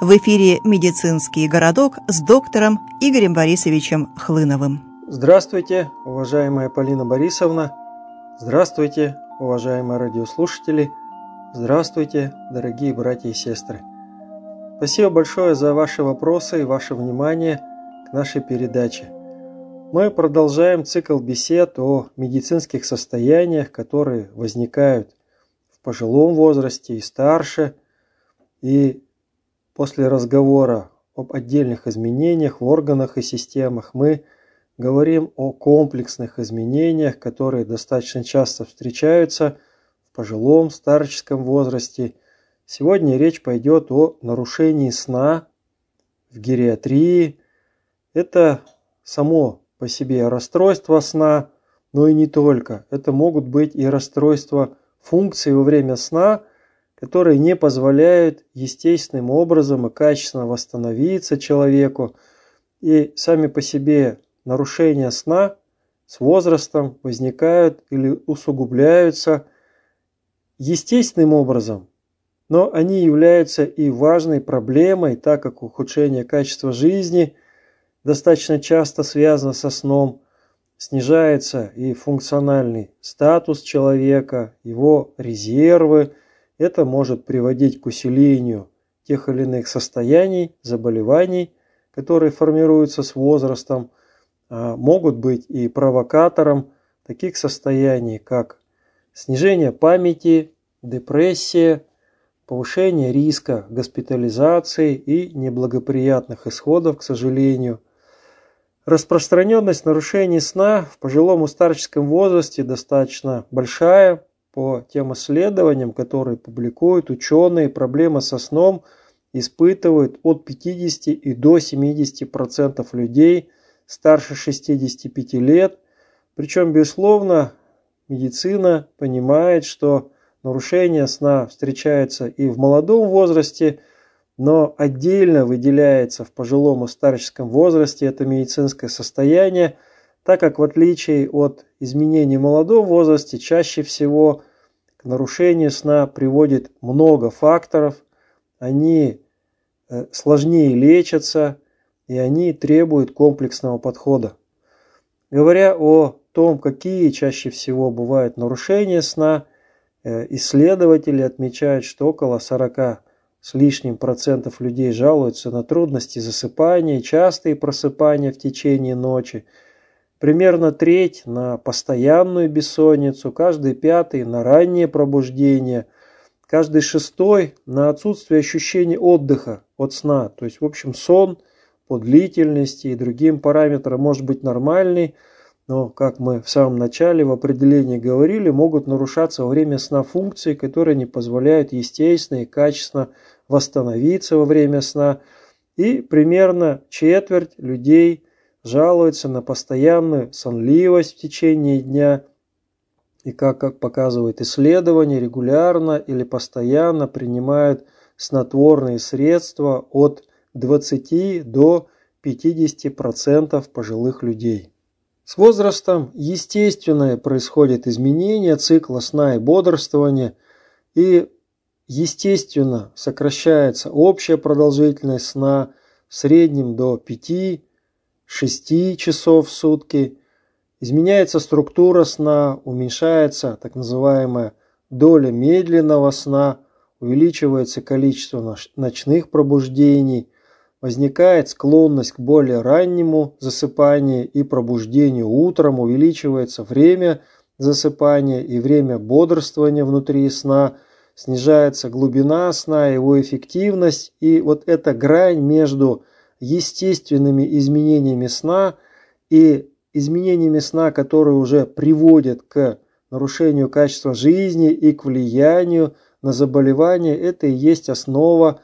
В эфире «Медицинский городок» с доктором Игорем Борисовичем Хлыновым. Здравствуйте, уважаемая Полина Борисовна. Здравствуйте, уважаемые радиослушатели. Здравствуйте, дорогие братья и сестры. Спасибо большое за ваши вопросы и ваше внимание к нашей передаче. Мы продолжаем цикл бесед о медицинских состояниях, которые возникают в пожилом возрасте и старше. И после разговора об отдельных изменениях в органах и системах мы говорим о комплексных изменениях, которые достаточно часто встречаются в пожилом, старческом возрасте. Сегодня речь пойдет о нарушении сна в гериатрии. Это само по себе расстройство сна, но и не только. Это могут быть и расстройства функций во время сна, которые не позволяют естественным образом и качественно восстановиться человеку. И сами по себе нарушения сна с возрастом возникают или усугубляются естественным образом, но они являются и важной проблемой, так как ухудшение качества жизни достаточно часто связано со сном, снижается и функциональный статус человека, его резервы. Это может приводить к усилению тех или иных состояний, заболеваний, которые формируются с возрастом, могут быть и провокатором таких состояний, как снижение памяти, депрессия, повышение риска госпитализации и неблагоприятных исходов, к сожалению. Распространенность нарушений сна в пожилом и старческом возрасте достаточно большая. По тем исследованиям, которые публикуют ученые, проблемы со сном испытывают от 50 и до 70% людей старше 65 лет. Причем, безусловно, медицина понимает, что нарушение сна встречается и в молодом возрасте, но отдельно выделяется в пожилом и старческом возрасте это медицинское состояние, так как в отличие от изменений в молодом возрасте, чаще всего к нарушению сна приводит много факторов, они сложнее лечатся и они требуют комплексного подхода. Говоря о том, какие чаще всего бывают нарушения сна, исследователи отмечают, что около 40 с лишним процентов людей жалуются на трудности засыпания, частые просыпания в течение ночи. Примерно треть на постоянную бессонницу, каждый пятый на раннее пробуждение, каждый шестой на отсутствие ощущения отдыха от сна. То есть, в общем, сон по длительности и другим параметрам может быть нормальный, но, как мы в самом начале в определении говорили, могут нарушаться во время сна функции, которые не позволяют естественно и качественно восстановиться во время сна. И примерно четверть людей жалуются на постоянную сонливость в течение дня. И как показывают исследования, регулярно или постоянно принимают снотворные средства от 20 до 50% пожилых людей. С возрастом естественно происходит изменение цикла сна и бодрствования, и естественно сокращается общая продолжительность сна в среднем до 5-6 часов в сутки, изменяется структура сна, уменьшается так называемая доля медленного сна, увеличивается количество ночных пробуждений, возникает склонность к более раннему засыпанию и пробуждению утром, увеличивается время засыпания и время бодрствования внутри сна, снижается глубина сна, его эффективность. И вот эта грань между естественными изменениями сна и изменениями сна, которые уже приводят к нарушению качества жизни и к влиянию на заболевания, это и есть основа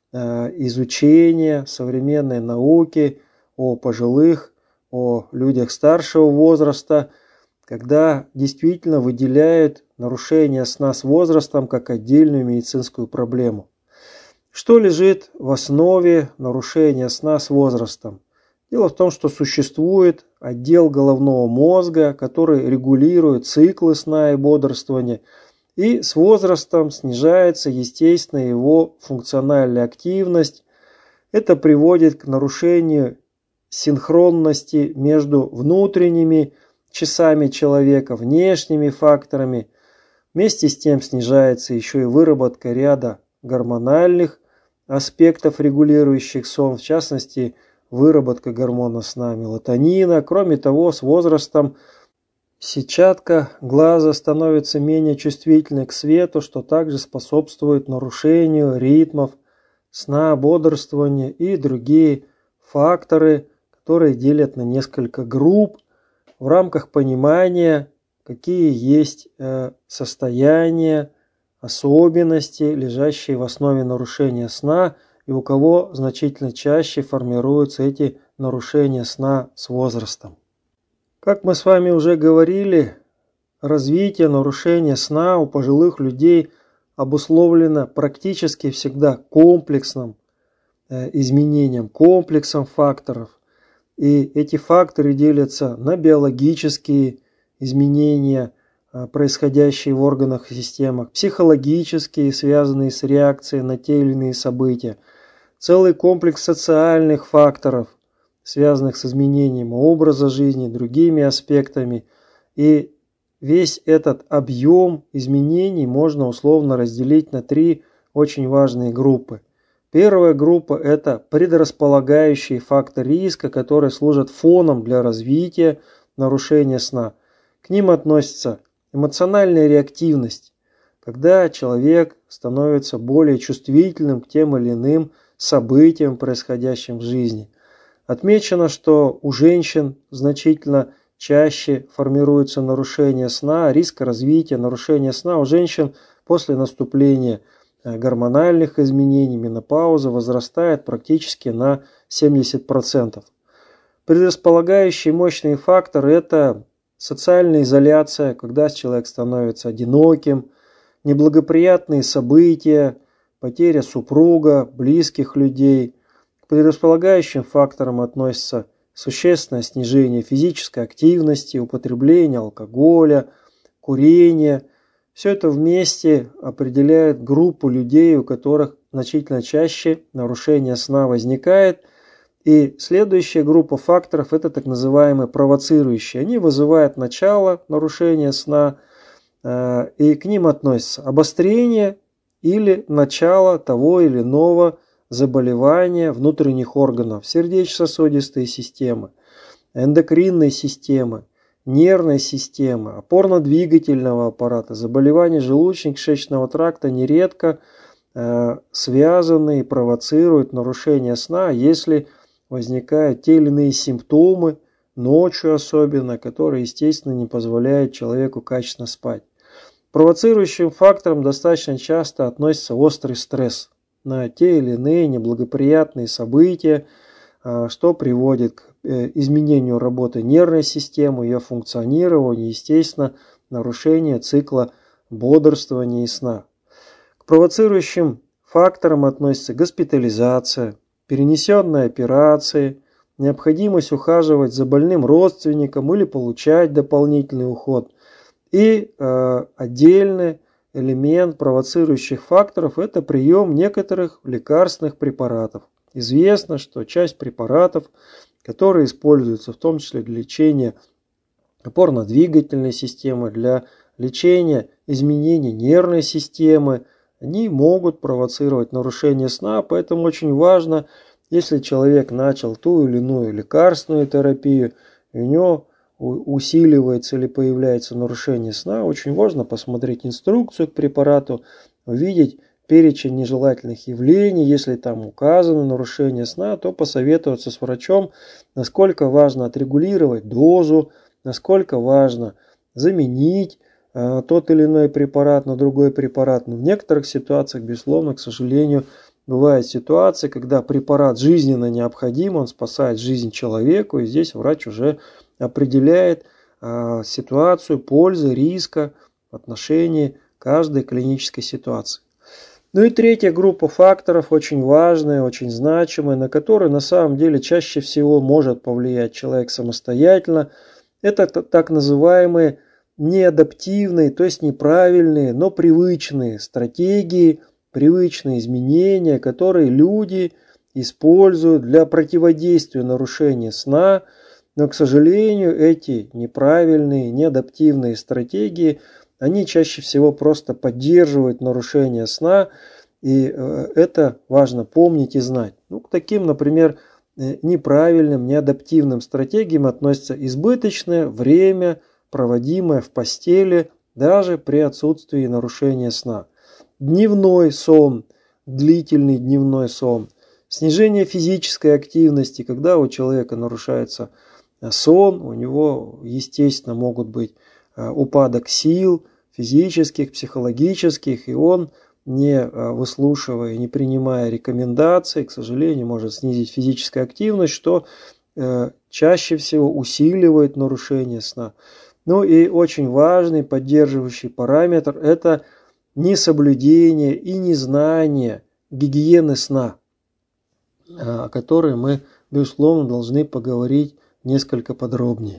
изучения современной науки о пожилых, о людях старшего возраста, когда действительно выделяют нарушение сна с возрастом как отдельную медицинскую проблему. Что лежит в основе нарушения сна с возрастом? Дело в том, что существует отдел головного мозга, который регулирует циклы сна и бодрствования, и с возрастом снижается, естественно, его функциональная активность, Это приводит к нарушению синхронности между внутренними часами человека, внешними факторами. Вместе с тем снижается еще и выработка ряда гормональных аспектов, регулирующих сон, в частности, выработка гормона сна мелатонина. Кроме того, с возрастом сетчатка глаза становится менее чувствительной к свету, что также способствует нарушению ритмов сна, бодрствования и другие факторы, которые делят на несколько групп в рамках понимания, какие есть состояния, особенности, лежащие в основе нарушения сна, и у кого значительно чаще формируются эти нарушения сна с возрастом. Как мы с вами уже говорили, развитие нарушения сна у пожилых людей обусловлено практически всегда комплексным изменением, комплексом факторов. И эти факторы делятся на биологические изменения, происходящие в органах и системах, психологические, связанные с реакцией на те или иные события, целый комплекс социальных факторов, связанных с изменением образа жизни, другими аспектами. И весь этот объем изменений можно условно разделить на три очень важные группы. Первая группа – это предрасполагающие факторы риска, которые служат фоном для развития нарушения сна. К ним относится эмоциональная реактивность, когда человек становится более чувствительным к тем или иным событиям, происходящим в жизни. Отмечено, что у женщин значительно чаще формируется нарушение сна, риск развития нарушения сна у женщин после наступления гормональных изменений, менопаузы возрастает практически на 70%. Предрасполагающие мощные факторы – это социальная изоляция, когда человек становится одиноким, неблагоприятные события, потеря супруга, близких людей. К предрасполагающим факторам относятся существенное снижение физической активности, употребление алкоголя, курение. Все это вместе определяет группу людей, у которых значительно чаще нарушение сна возникает. И следующая группа факторов – это так называемые провоцирующие. Они вызывают начало нарушения сна, и к ним относятся обострение или начало того или иного заболевания внутренних органов, сердечно-сосудистой системы, эндокринной системы, нервной системы, опорно-двигательного аппарата, заболевания желудочно-кишечного тракта нередко связаны и провоцируют нарушение сна, если возникают те или иные симптомы, ночью особенно, которые, естественно, не позволяют человеку качественно спать. Провоцирующим фактором достаточно часто относится острый стресс на те или иные неблагоприятные события, что приводит к изменению работы нервной системы, ее функционированию, естественно, нарушению цикла бодрствования и сна. К провоцирующим факторам относится госпитализация, перенесенные операции, необходимость ухаживать за больным родственником или получать дополнительный уход. И отдельный элемент провоцирующих факторов – это прием некоторых лекарственных препаратов. Известно, что часть препаратов, которые используются в том числе для лечения опорно-двигательной системы, для лечения изменений нервной системы, они могут провоцировать нарушение сна, поэтому очень важно, если человек начал ту или иную лекарственную терапию, и у него усиливается или появляется нарушение сна, очень важно посмотреть инструкцию к препарату, увидеть перечень нежелательных явлений. Если там указано нарушение сна, то посоветоваться с врачом, насколько важно отрегулировать дозу, насколько важно заменить тот или иной препарат на другой препарат. Но в некоторых ситуациях, безусловно, к сожалению, бывают ситуации, когда препарат жизненно необходим, он спасает жизнь человеку, и здесь врач уже определяет ситуацию пользы, риска в отношении каждой клинической ситуации. Ну и третья группа факторов, очень важная, очень значимая, на которую на самом деле чаще всего может повлиять человек самостоятельно, это так называемые неадаптивные, то есть неправильные, но привычные стратегии, привычные изменения, которые люди используют для противодействия нарушению сна, но, к сожалению, эти неправильные, неадаптивные стратегии, они чаще всего просто поддерживают нарушение сна, и это важно помнить и знать. К таким, например, неправильным, неадаптивным стратегиям относится избыточное время, проводимое в постели, даже при отсутствии нарушения сна. Дневной сон, длительный дневной сон, снижение физической активности, когда у человека нарушается сон, у него, естественно, могут быть упадок сил физических, психологических, и он, не выслушивая, не принимая рекомендаций, к сожалению, может снизить физическую активность, что чаще всего усиливает нарушение сна. И очень важный поддерживающий параметр – это несоблюдение и незнание гигиены сна, о которой мы, безусловно, должны поговорить несколько подробнее.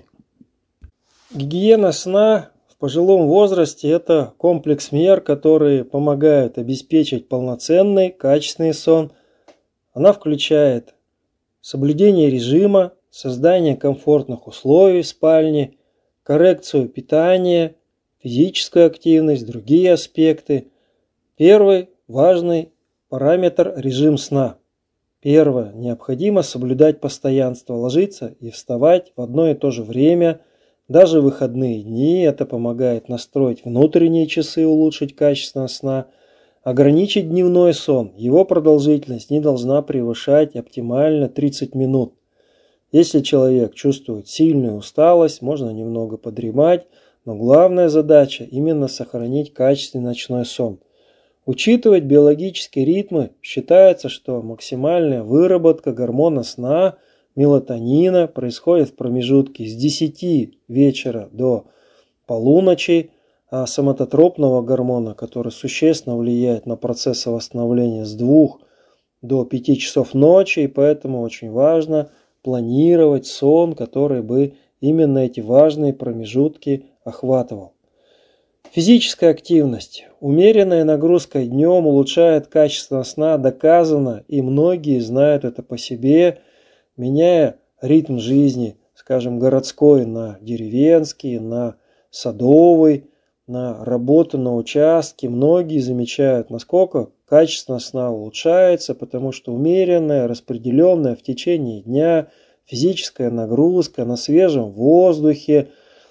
Гигиена сна в пожилом возрасте – это комплекс мер, которые помогают обеспечить полноценный, качественный сон. Она включает соблюдение режима, создание комфортных условий в спальне, коррекцию питания, физическую активность, другие аспекты. Первый важный параметр – режим сна. Первое. Необходимо соблюдать постоянство, ложиться и вставать в одно и то же время, даже в выходные дни. Это помогает настроить внутренние часы, улучшить качество сна. Ограничить дневной сон. Его продолжительность не должна превышать оптимально 30 минут. Если человек чувствует сильную усталость, можно немного подремать, но главная задача именно сохранить качественный ночной сон. Учитывать биологические ритмы. Считается, что максимальная выработка гормона сна, мелатонина, происходит в промежутке с 10 вечера до полуночи, а соматотропного гормона, который существенно влияет на процессы восстановления, с 2 до 5 часов ночи, и поэтому очень важно планировать сон, который бы именно эти важные промежутки охватывал. Физическая активность. Умеренная нагрузка днем улучшает качество сна, доказано, и многие знают это по себе, меняя ритм жизни, скажем, городской на деревенский, на садовый, на работу на участке. Многие замечают, насколько качество сна улучшается, потому что умеренная, распределенная в течение дня физическая нагрузка на свежем воздухе,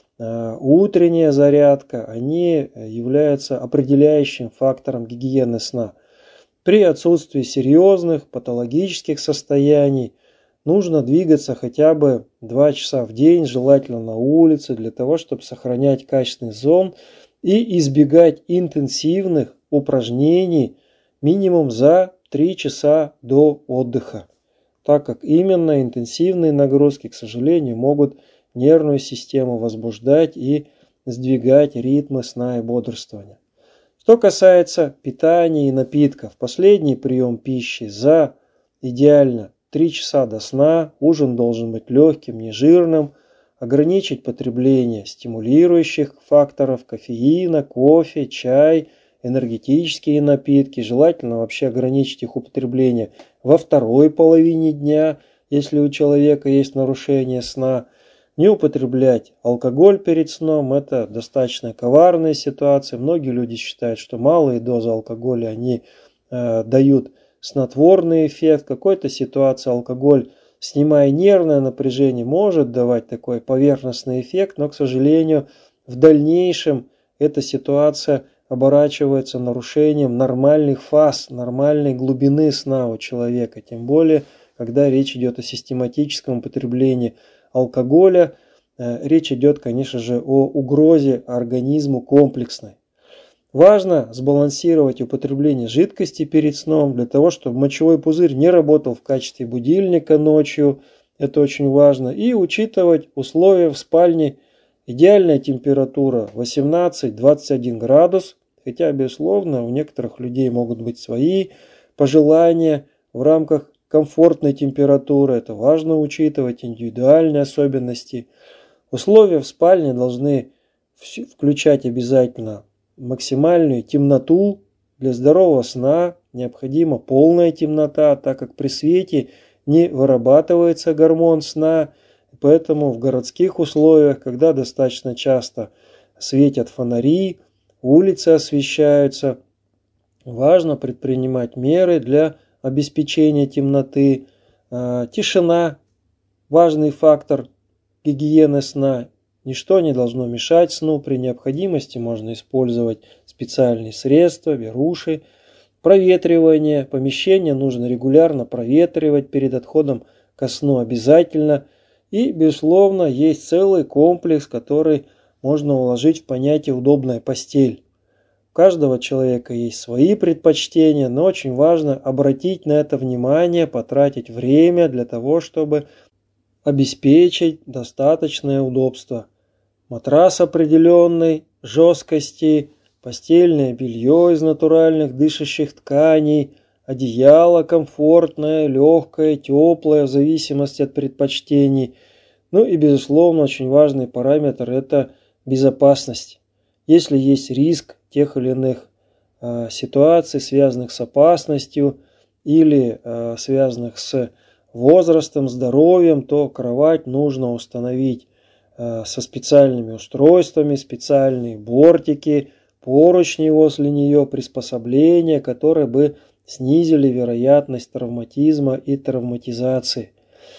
утренняя зарядка, они являются определяющим фактором гигиены сна. При отсутствии серьезных патологических состояний нужно двигаться хотя бы 2 часа в день, желательно на улице, для того, чтобы сохранять качественный сон и избегать интенсивных упражнений минимум за 3 часа до отдыха, так как именно интенсивные нагрузки, к сожалению, могут нервную систему возбуждать и сдвигать ритмы сна и бодрствования. Что касается питания и напитков, последний прием пищи за идеально 3 часа до сна, ужин должен быть легким, нежирным, ограничить потребление стимулирующих факторов, кофеина, кофе, чай, энергетические напитки, желательно вообще ограничить их употребление во второй половине дня, если у человека есть нарушение сна. Не употреблять алкоголь перед сном – это достаточно коварная ситуация. Многие люди считают, что малые дозы алкоголя они дают снотворный эффект. В какой-то ситуации алкоголь, снимая нервное напряжение, может давать такой поверхностный эффект, но, к сожалению, в дальнейшем эта ситуация оборачивается нарушением нормальных фаз, нормальной глубины сна у человека. Тем более, когда речь идет о систематическом употреблении алкоголя, речь идет, конечно же, о угрозе организму комплексной. Важно сбалансировать употребление жидкости перед сном, для того, чтобы мочевой пузырь не работал в качестве будильника ночью, это очень важно, и учитывать условия в спальне. Идеальная температура 18-21 градус, хотя, безусловно, у некоторых людей могут быть свои пожелания в рамках комфортной температуры, это важно учитывать, индивидуальные особенности. Условия в спальне должны включать обязательно максимальную темноту для здорового сна, необходима полная темнота, так как при свете не вырабатывается гормон сна. Поэтому в городских условиях, когда достаточно часто светят фонари, улицы освещаются, важно предпринимать меры для обеспечения темноты. Тишина – важный фактор гигиены сна. Ничто не должно мешать сну. При необходимости можно использовать специальные средства, беруши. Проветривание. Помещение нужно регулярно проветривать перед отходом ко сну обязательно. И, безусловно, есть целый комплекс, который можно уложить в понятие «удобная постель». У каждого человека есть свои предпочтения, но очень важно обратить на это внимание, потратить время для того, чтобы обеспечить достаточное удобство. Матрас определенной жесткости, постельное белье из натуральных дышащих тканей, одеяло комфортное, легкое, теплое, в зависимости от предпочтений. Ну и, безусловно, очень важный параметр – это безопасность. Если есть риск тех или иных ситуаций, связанных с опасностью или связанных с возрастом, здоровьем, то кровать нужно установить со специальными устройствами, специальные бортики, поручни возле нее, приспособления, которые бы снизили вероятность травматизма и травматизации.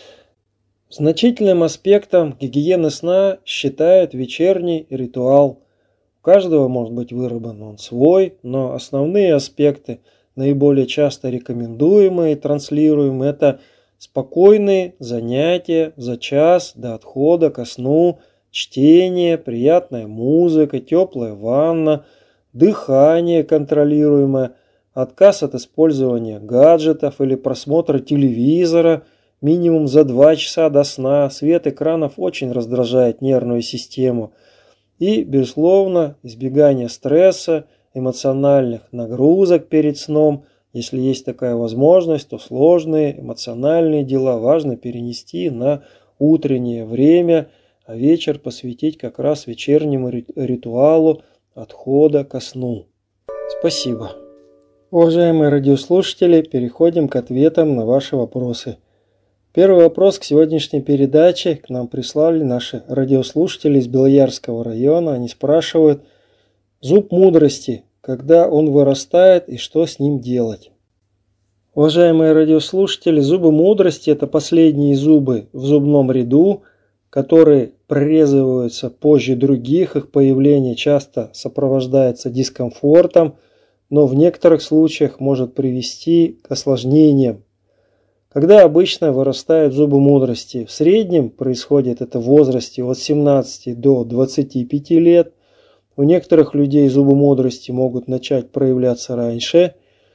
Значительным аспектом гигиены сна считают вечерний ритуал. У каждого может быть выработан он свой, но основные аспекты, наиболее часто рекомендуемые и транслируемые, это спокойные занятия за час до отхода ко сну, чтение, приятная музыка, теплая ванна, дыхание контролируемое, отказ от использования гаджетов или просмотра телевизора минимум за 2 часа до сна. Свет экранов очень раздражает нервную систему. И, безусловно, избегание стресса, эмоциональных нагрузок перед сном. Если есть такая возможность, то сложные эмоциональные дела важно перенести на утреннее время, а вечер посвятить как раз вечернему ритуалу отхода ко сну. Спасибо. Уважаемые радиослушатели, переходим к ответам на ваши вопросы. Первый вопрос к сегодняшней передаче к нам прислали наши радиослушатели из Белоярского района. Они спрашивают: зуб мудрости, когда он вырастает и что с ним делать? Уважаемые радиослушатели, зубы мудрости – это последние зубы в зубном ряду, которые прорезываются позже других. Их появление часто сопровождается дискомфортом, но в некоторых случаях может привести к осложнениям. Когда обычно вырастают зубы мудрости? В среднем происходит это в возрасте от 17 до 25 лет. У некоторых людей зубы мудрости могут начать проявляться раньше,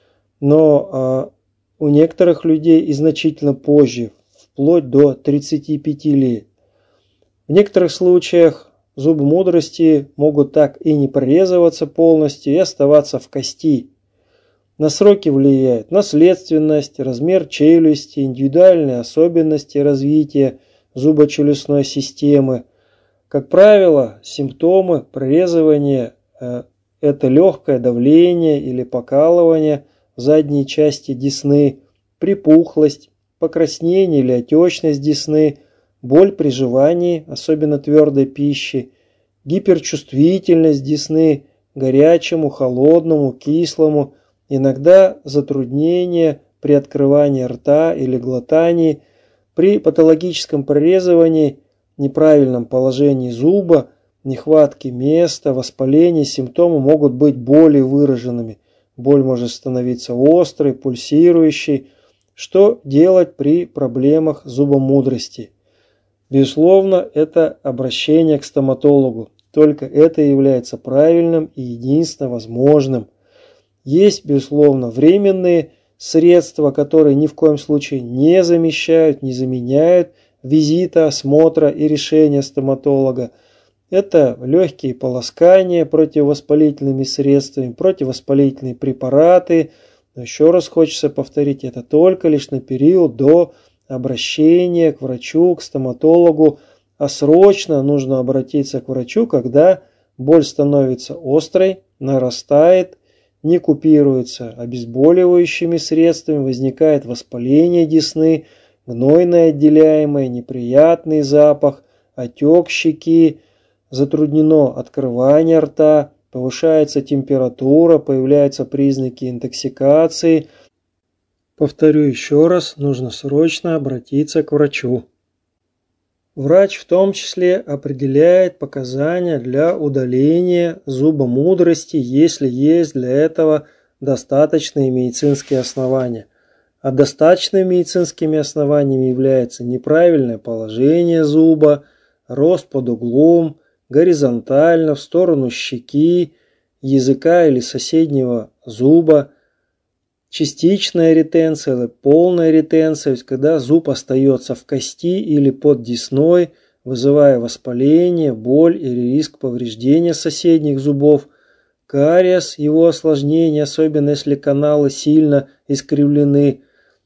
но у некоторых людей и значительно позже, вплоть до 35 лет. В некоторых случаях зубы мудрости могут так и не прорезываться полностью и оставаться в кости. На сроки влияет наследственность, размер челюсти, индивидуальные особенности развития зубочелюстной системы. Как правило, симптомы прорезывания – это легкое давление или покалывание в задней части десны, припухлость, покраснение или отечность десны, боль при жевании, особенно твердой пищи, гиперчувствительность десны к горячему, холодному, кислому, иногда затруднения при открывании рта или глотании, при патологическом прорезывании, неправильном положении зуба, нехватке места, воспалении симптомы могут быть более выраженными. Боль может становиться острой, пульсирующей. Что делать при проблемах зубомудрости? Безусловно, это обращение к стоматологу. Только это является правильным и единственно возможным. Есть, безусловно, временные средства, которые ни в коем случае не замещают, не заменяют визита, осмотра и решения стоматолога. Это легкие полоскания противовоспалительными средствами, противовоспалительные препараты. Но еще раз хочется повторить, это только лишь на период до обращения к врачу, к стоматологу. А срочно нужно обратиться к врачу, когда боль становится острой, нарастает, не купируется обезболивающими средствами, возникает воспаление десны, гнойное отделяемое, неприятный запах, отек щеки, затруднено открывание рта, повышается температура, появляются признаки интоксикации. Повторю еще раз, нужно срочно обратиться к врачу. Врач в том числе определяет показания для удаления зуба мудрости, если есть для этого достаточные медицинские основания. А достаточными медицинскими основаниями является неправильное положение зуба, рост под углом, горизонтально, в сторону щеки, языка или соседнего зуба, частичная ретенция или полная ретенция, то есть когда зуб остается в кости или под десной, вызывая воспаление, боль или риск повреждения соседних зубов, кариес, его осложнение, особенно если каналы сильно искривлены,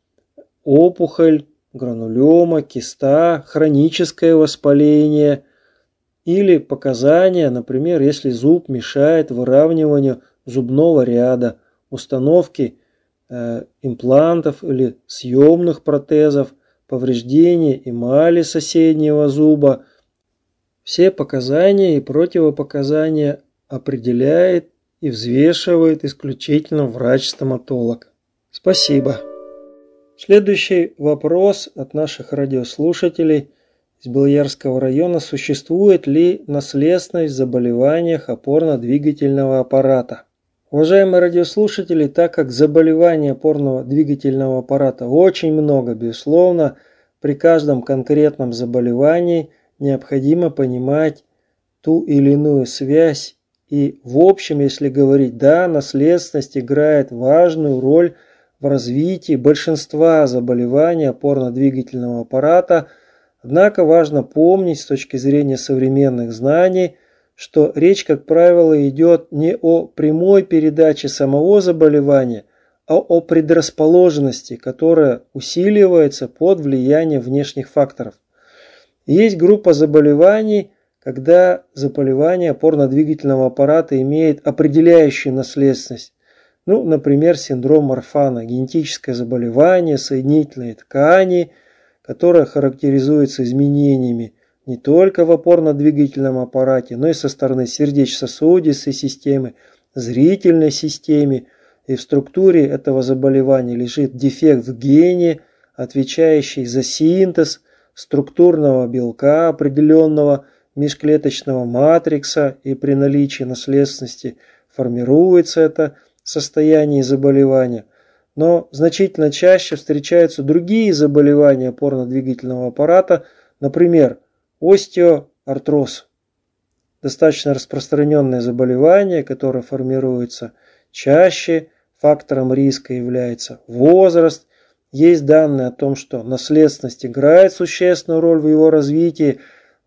опухоль, гранулема, киста, хроническое воспаление или показания, например, если зуб мешает выравниванию зубного ряда, установки имплантов или съемных протезов, повреждение эмали соседнего зуба. Все показания и противопоказания определяет и взвешивает исключительно врач-стоматолог. Спасибо. Следующий вопрос от наших радиослушателей из Белоярского района. Существует ли наследственность в заболеваниях опорно-двигательного аппарата? Уважаемые радиослушатели, так как заболеваний опорно-двигательного аппарата очень много, безусловно, при каждом конкретном заболевании необходимо понимать ту или иную связь. И в общем, если говорить, да, наследственность играет важную роль в развитии большинства заболеваний опорно-двигательного аппарата, однако важно помнить с точки зрения современных знаний, что речь, как правило, идет не о прямой передаче самого заболевания, а о предрасположенности, которая усиливается под влиянием внешних факторов. Есть группа заболеваний, когда заболевание опорно-двигательного аппарата имеет определяющую наследственность. Например, синдром Марфана, генетическое заболевание соединительной ткани, которое характеризуется изменениями не только в опорно-двигательном аппарате, но и со стороны сердечно-сосудистой системы, зрительной системы. И в структуре этого заболевания лежит дефект в гене, отвечающий за синтез структурного белка определенного межклеточного матрикса, и при наличии наследственности формируется это состояние заболевания. Но значительно чаще встречаются другие заболевания опорно-двигательного аппарата, например, остеоартроз. Достаточно распространенное заболевание, которое формируется чаще, фактором риска является возраст. Есть данные о том, что наследственность играет существенную роль в его развитии,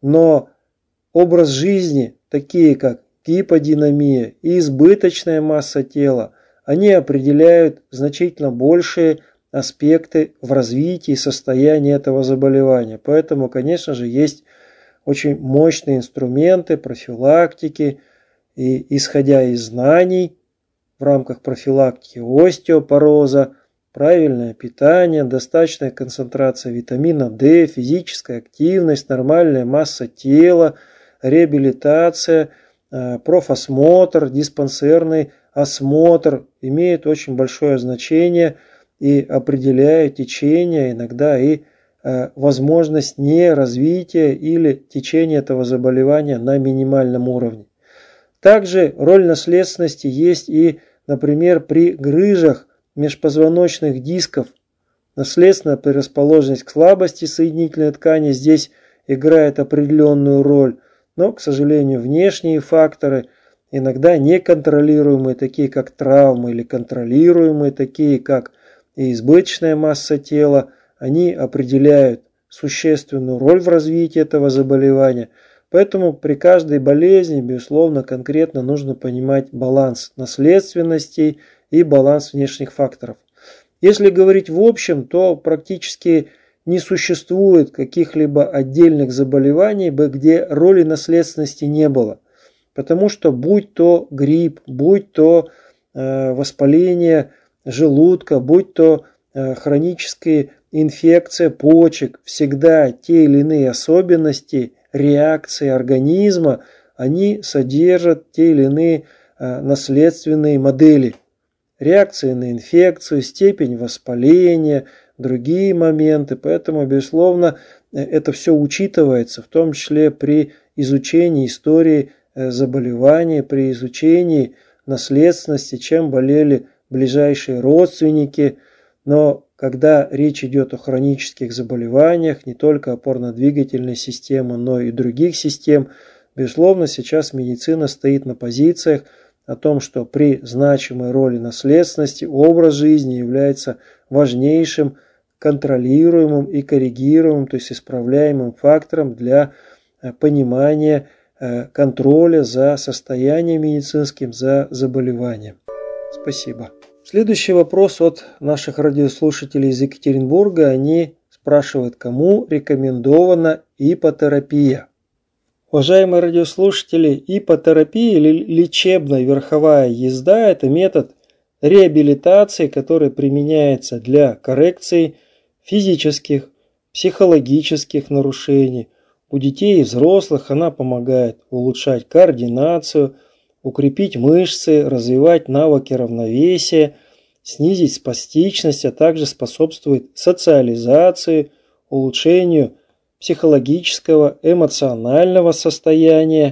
но образ жизни, такие как гиподинамия и избыточная масса тела, они определяют значительно большие аспекты в развитии и состоянии этого заболевания. Поэтому, конечно же, есть очень мощные инструменты профилактики, и исходя из знаний в рамках профилактики остеопороза, правильное питание, достаточная концентрация витамина D, физическая активность, нормальная масса тела, реабилитация, профосмотр, диспансерный осмотр имеют очень большое значение и определяют течение, иногда и возможность неразвития или течения этого заболевания на минимальном уровне. Также роль наследственности есть и, например, при грыжах межпозвоночных дисков. Наследственная предрасположенность к слабости соединительной ткани здесь играет определенную роль, но, к сожалению, внешние факторы, иногда неконтролируемые, такие как травмы, или контролируемые, такие как и избыточная масса тела, они определяют существенную роль в развитии этого заболевания. Поэтому при каждой болезни, безусловно, конкретно нужно понимать баланс наследственности и баланс внешних факторов. Если говорить в общем, то практически не существует каких-либо отдельных заболеваний, где роли наследственности не было. Потому что будь то грипп, будь то воспаление желудка, будь то хроническая инфекция почек, всегда те или иные особенности, реакции организма, они содержат те или иные наследственные модели. Реакции на инфекцию, степень воспаления, другие моменты. Поэтому, безусловно, это все учитывается, в том числе при изучении истории заболеваний, при изучении наследственности, чем болели ближайшие родственники. Но когда речь идет о хронических заболеваниях, не только опорно-двигательной системы, но и других систем, безусловно, сейчас медицина стоит на позициях о том, что при значимой роли наследственности образ жизни является важнейшим контролируемым и коррегируемым, то есть исправляемым фактором для понимания контроля за состоянием медицинским, за заболеванием. Спасибо. Следующий вопрос от наших радиослушателей из Екатеринбурга. Они спрашивают, кому рекомендована иппотерапия. Уважаемые радиослушатели, иппотерапия или лечебная верховая езда – это метод реабилитации, который применяется для коррекции физических, психологических нарушений. У детей и взрослых она помогает улучшать координацию, укрепить мышцы, развивать навыки равновесия, снизить спастичность, а также способствует социализации, улучшению психологического, эмоционального состояния.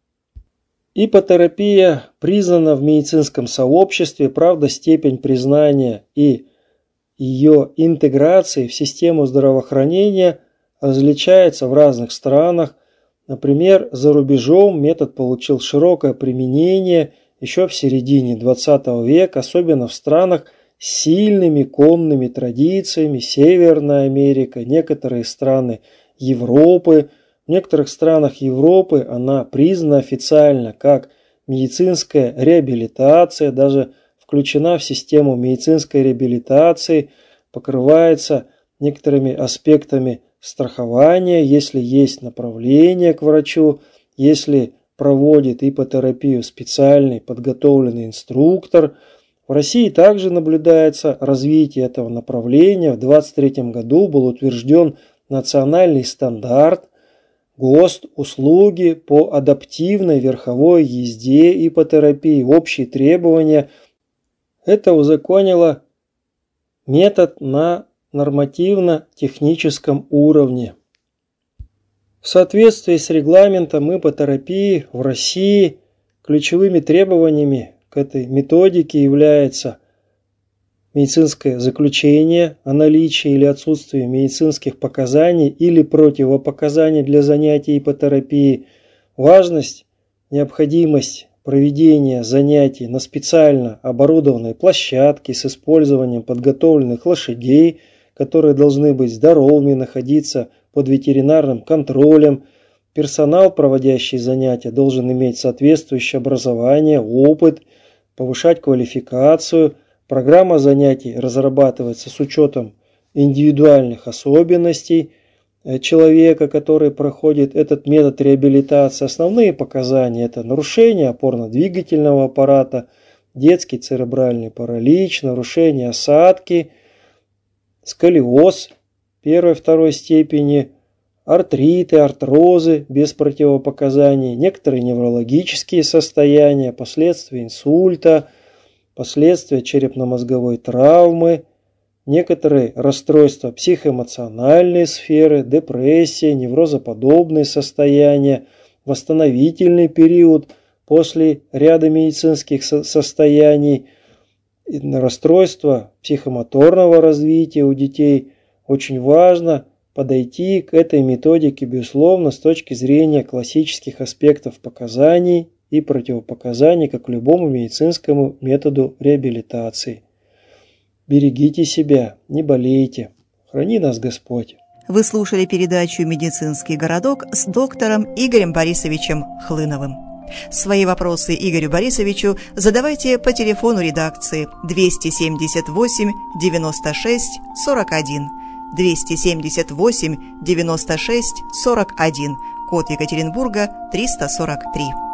Иппотерапия признана в медицинском сообществе, правда, степень признания и ее интеграции в систему здравоохранения различается в разных странах. Например, за рубежом метод получил широкое применение еще в середине 20 века, особенно в странах с сильными конными традициями, Северная Америка, некоторые страны Европы. В некоторых странах Европы она признана официально как медицинская реабилитация, даже включена в систему медицинской реабилитации, покрывается некоторыми аспектами страхования, если есть направление к врачу, если проводит иппотерапию специальный подготовленный инструктор. В России также наблюдается развитие этого направления. В 2023 году был утвержден национальный стандарт ГОСТ услуги по адаптивной верховой езде иппотерапии. Общие требования. Это узаконило метод на нормативно-техническом уровне. В соответствии с регламентом иппотерапии в России ключевыми требованиями к этой методике является медицинское заключение о наличии или отсутствии медицинских показаний или противопоказаний для занятий иппотерапии, важность, необходимость проведения занятий на специально оборудованной площадке с использованием подготовленных лошадей, которые должны быть здоровыми, находиться под ветеринарным контролем. Персонал, проводящий занятия, должен иметь соответствующее образование, опыт, повышать квалификацию. Программа занятий разрабатывается с учетом индивидуальных особенностей человека, который проходит этот метод реабилитации. Основные показания – это нарушение опорно-двигательного аппарата, детский церебральный паралич, нарушение осадки, сколиоз первой-второй степени, артриты, артрозы без противопоказаний, некоторые неврологические состояния, последствия инсульта, последствия черепно-мозговой травмы, некоторые расстройства психоэмоциональной сферы, депрессия, неврозоподобные состояния, восстановительный период после ряда медицинских состояний, расстройства психомоторного развития у детей. Очень важно подойти к этой методике, безусловно, с точки зрения классических аспектов показаний и противопоказаний, как к любому медицинскому методу реабилитации. Берегите себя, не болейте. Храни нас Господь. Вы слушали передачу «Медицинский городок» с доктором Игорем Борисовичем Хлыновым. Свои вопросы Игорю Борисовичу задавайте по телефону редакции 278 96 41, 278 96 41, код Екатеринбурга 343.